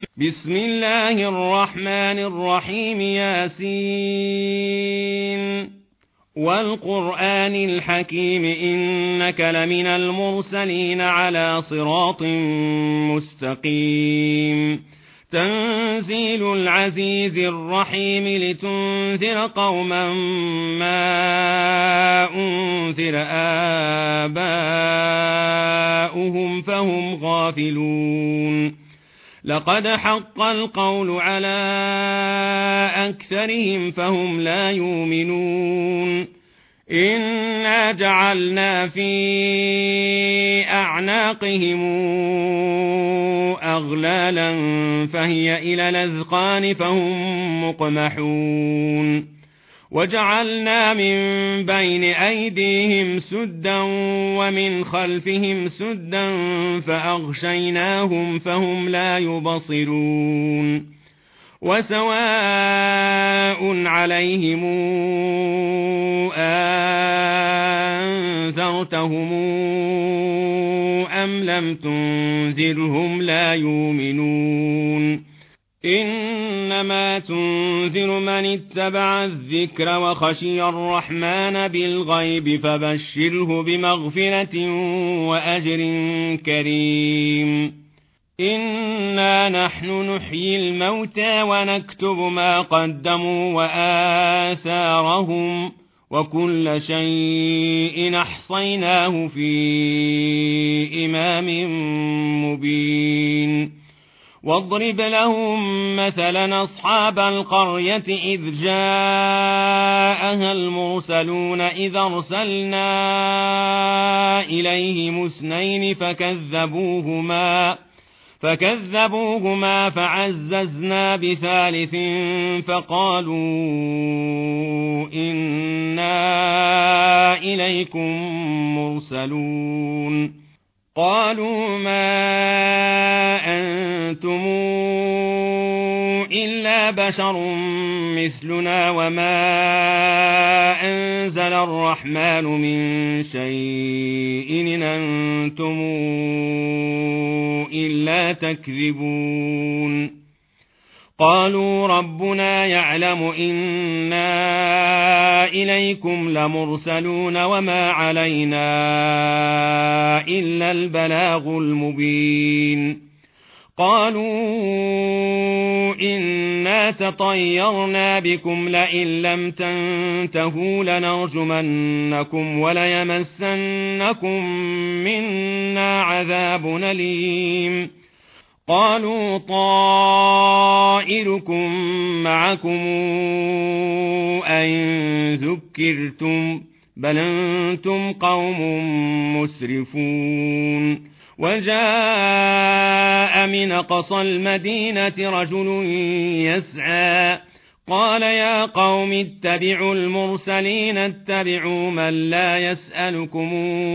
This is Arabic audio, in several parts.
بسم الله الرحمن الرحيم. ياسين والقرآن الحكيم إنك لمن المرسلين على صراط مستقيم. تنزيل العزيز الرحيم لتنذر قوما ما أنذر آباؤهم فهم غافلون. لقد حق القول على أكثرهم فهم لا يؤمنون. إنا جعلنا في أعناقهم أغلالا فهي إلى الأذقان فهم مقمحون. وجعلنا من بين أيديهم سدا ومن خلفهم سدا فأغشيناهم فهم لا يبصرون. وسواء عليهم أنذرتهم أم لم تنذرهم لا يؤمنون. إنما تنذر من اتبع الذكر وخشي الرحمن بالغيب فبشره بمغفرة وأجر كريم. إنا نحن نحيي الموتى ونكتب ما قدموا وآثارهم وكل شيء أحصيناه في إمام مبين. واضرب لهم مثلا أصحاب القرية إذ جاءها المرسلون إذ أرسلنا إليهم اثنين فكذبوهما فعززنا بثالث فقالوا إنا إليكم مرسلون. قالوا ما أنتم إلا بشر مثلنا وما أنزل الرحمن من شيء إن أنتم إلا تكذبون. قالوا ربنا يعلم إنا إليكم لمرسلون وما علينا إلا البلاغ المبين. قالوا إنا تطيرنا بكم لئن لم تنتهوا لنرجمنكم وليمسنكم منا عذاب أليم. قالوا طائركم معكم أئن ذكرتم بل أنتم قوم مسرفون. وجاء من أقصى المدينة رجل يسعى قال يا قوم اتبعوا المرسلين اتبعوا من لا يسألكم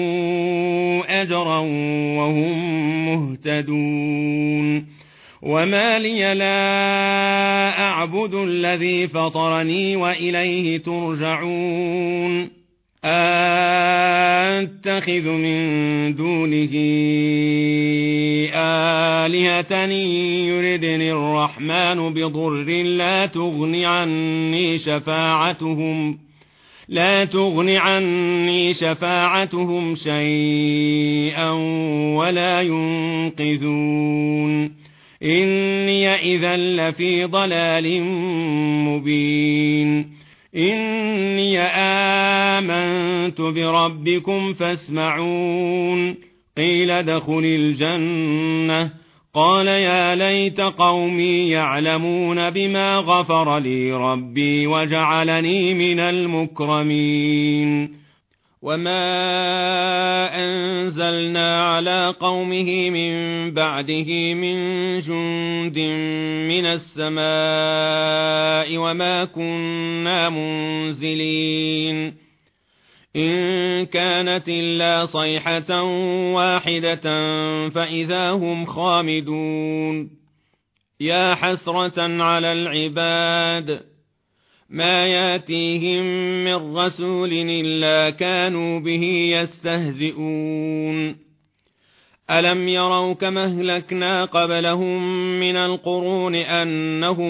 أجرا وهم مهتدون. وما لي لا أعبد الذي فطرني وإليه ترجعون. أتخذ من دونه آلهة يردني الرحمن بضر لا تغن عني شفاعتهم شيئا ولا ينقذون. إني إذا لفي ضلال مبين. إني آمنت بربكم فاسمعون. قيل ادخل الجنة قال يا ليت قومي يعلمون بما غفر لي ربي وجعلني من المكرمين. وما أنزلنا على قومه من بعده من جند من السماء وما كنا منزلين. إن كانت إلا صيحة واحدة فإذا هم خامدون. يا حسرة على العباد ما ياتيهم من رسول إلا كانوا به يستهزئون. ألم يروا كما أهلكنا قبلهم من القرون أنهم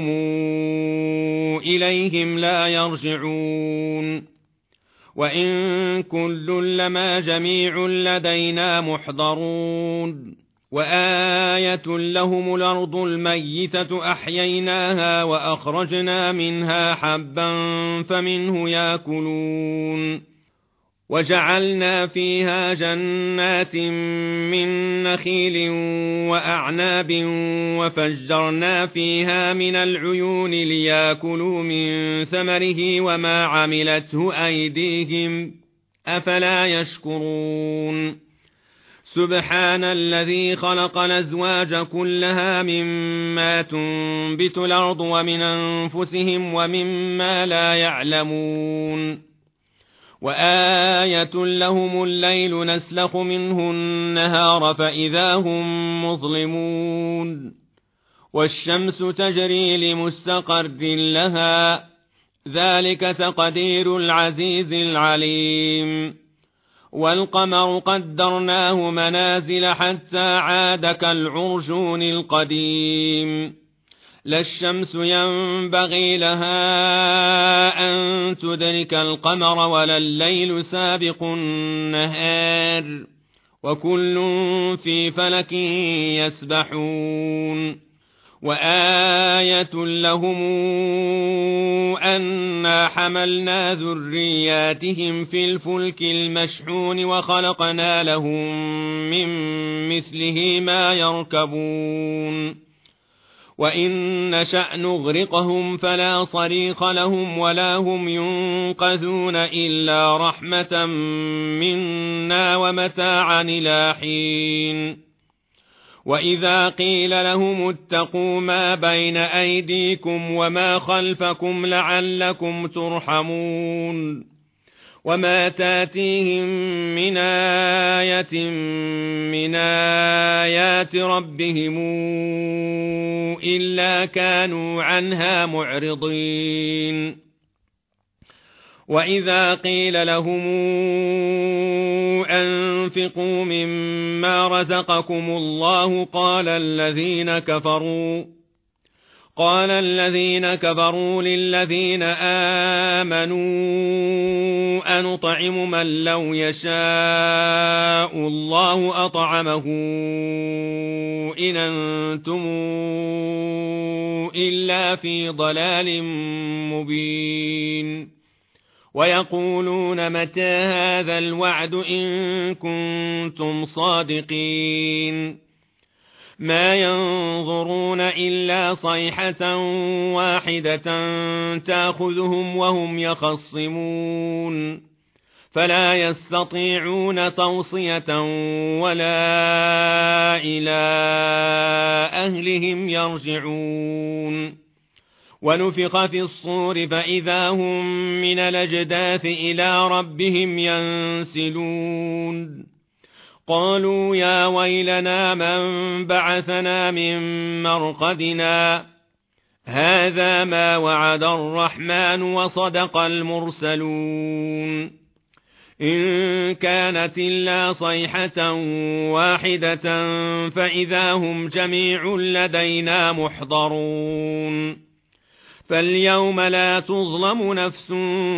إليهم لا يرجعون وإن كل لما جميع لدينا محضرون وآية لهم الأرض الميتة أحييناها وأخرجنا منها حبا فمنه يأكلون وجعلنا فيها جنات من نخيل وأعناب وفجرنا فيها من العيون ليأكلوا من ثمره وما عملته أيديهم أفلا يشكرون سبحان الذي خلق الأزواج كلها مما تنبت الأرض ومن أنفسهم ومما لا يعلمون وآية لهم الليل نسلخ منه النهار فإذا هم مظلمون والشمس تجري لمستقر لها ذلك تقدير العزيز العليم والقمر قدرناه منازل حتى عاد كالعرجون القديم لا الشمس ينبغي لها أن تدرك القمر ولا الليل سابق النهار وكل في فلك يسبحون وآية لهم أنا حملنا ذرياتهم في الفلك المشحون وخلقنا لهم من مثله ما يركبون وإن نشأ نغرقهم فلا صريخ لهم ولا هم ينقذون إلا رحمة منا ومتاعا إلى حين وإذا قيل لهم اتقوا ما بين أيديكم وما خلفكم لعلكم ترحمون وما تاتيهم من آية من آيات ربهم إلا كانوا عنها معرضين وإذا قيل لهم أنفقوا مما رزقكم الله قال الذين كفروا للذين آمنوا أنطعم من لو يشاء الله أطعمه إن أنتم إلا في ضلال مبين ويقولون متى هذا الوعد إن كنتم صادقين ما ينظرون إلا صيحة واحدة تأخذهم وهم يخصمون فلا يستطيعون توصية ولا إلى أهلهم يرجعون ونفخ في الصور فإذا هم من الأجداث إلى ربهم ينسلون قالوا يا ويلنا من بعثنا من مرقدنا هذا ما وعد الرحمن وصدق المرسلون إن كانت إلا صيحة واحدة فإذا هم جميع لدينا محضرون فاليوم لا تظلم نفس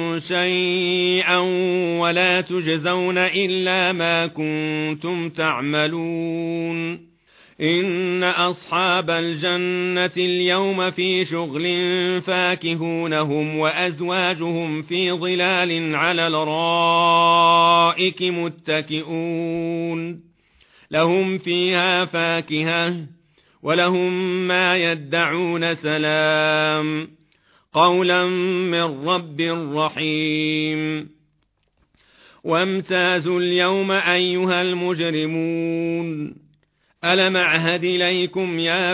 شيئا ولا تجزون إلا ما كنتم تعملون إن أصحاب الجنة اليوم في شغل فاكهون هم وأزواجهم في ظلال على الأرائك متكئون لهم فيها فاكهة ولهم ما يدعون سلام قولا من رب رحيم وامتازوا اليوم أيها المجرمون ألم أعهد إليكم يا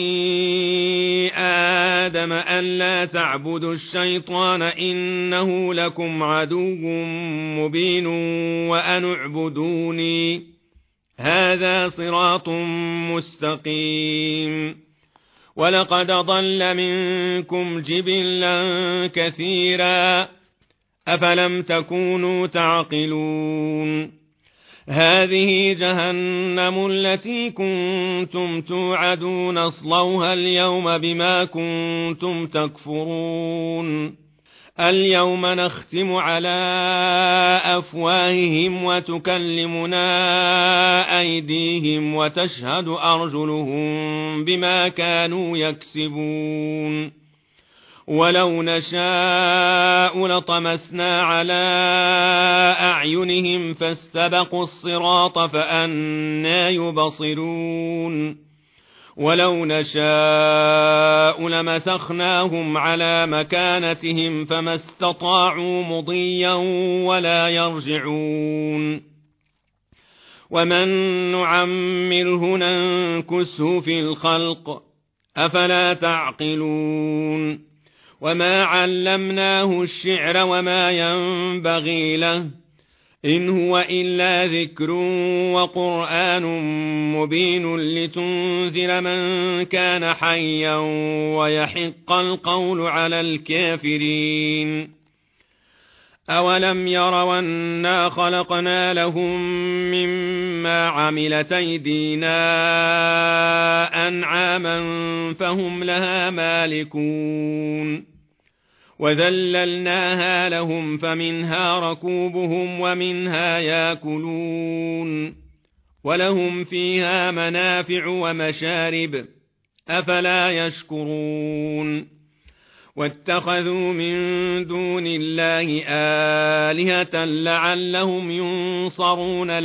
بني آدم ألا تعبدوا الشيطان إنه لكم عدو مبين وأن اعبدوني هذا صراط مستقيم ولقد ضل منكم جبلا كثيرا أفلم تكونوا تعقلون هذه جهنم التي كنتم توعدون اصلوها اليوم بما كنتم تكفرون اليوم نختم على أفواههم وتكلمنا أيديهم وتشهد أرجلهم بما كانوا يكسبون ولو نشاء لطمسنا على أعينهم فاستبقوا الصراط فأنى يبصرون ولو نشاء لمسخناهم على مكانتهم فما استطاعوا مضيا ولا يرجعون ومن نعمره ننكسه في الخلق أفلا تعقلون وما علمناه الشعر وما ينبغي له إن هو إلا ذكر وقرآن مبين لتنذر من كان حيا ويحق القول على الكافرين أولم يروا أنا خلقنا لهم مما عملت أيدينا أنعاما فهم لها مالكون وذللناها لهم فمنها ركوبهم ومنها ياكلون ولهم فيها منافع ومشارب أفلا يشكرون واتخذوا من دون الله آلهة لعلهم ينصرون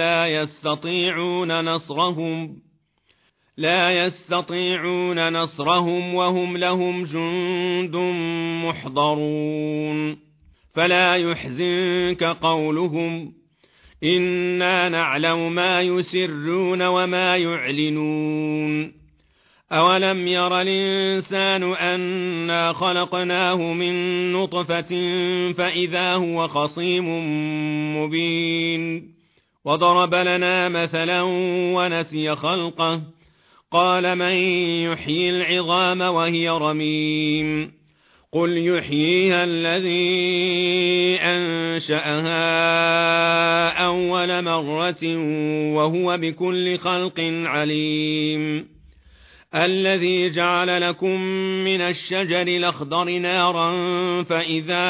لا يستطيعون نصرهم وهم لهم جند محضرون فلا يحزنك قولهم إنا نعلم ما يسرون وما يعلنون أولم ير الإنسان أنا خلقناه من نطفة فإذا هو خصيم مبين وضرب لنا مثلا ونسي خلقه قال من يحيي العظام وهي رميم قل يحييها الذي أنشأها أول مرة وهو بكل خلق عليم الذي جعل لكم من الشجر الأخضر نارا فإذا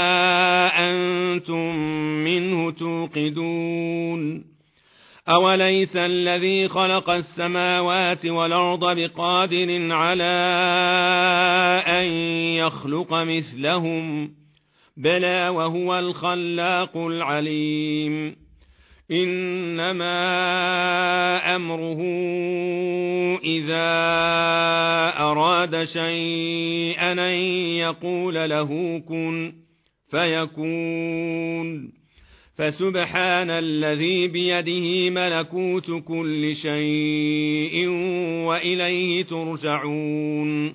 أنتم منه توقدون أوليس الذي خلق السماوات والأرض بقادر على أن يخلق مثلهم بلى وهو الخلاق العليم إنما أمره إذا أراد شيئا أن يقول له كن فيكون فسبحان الذي بيده ملكوت كل شيء وإليه ترجعون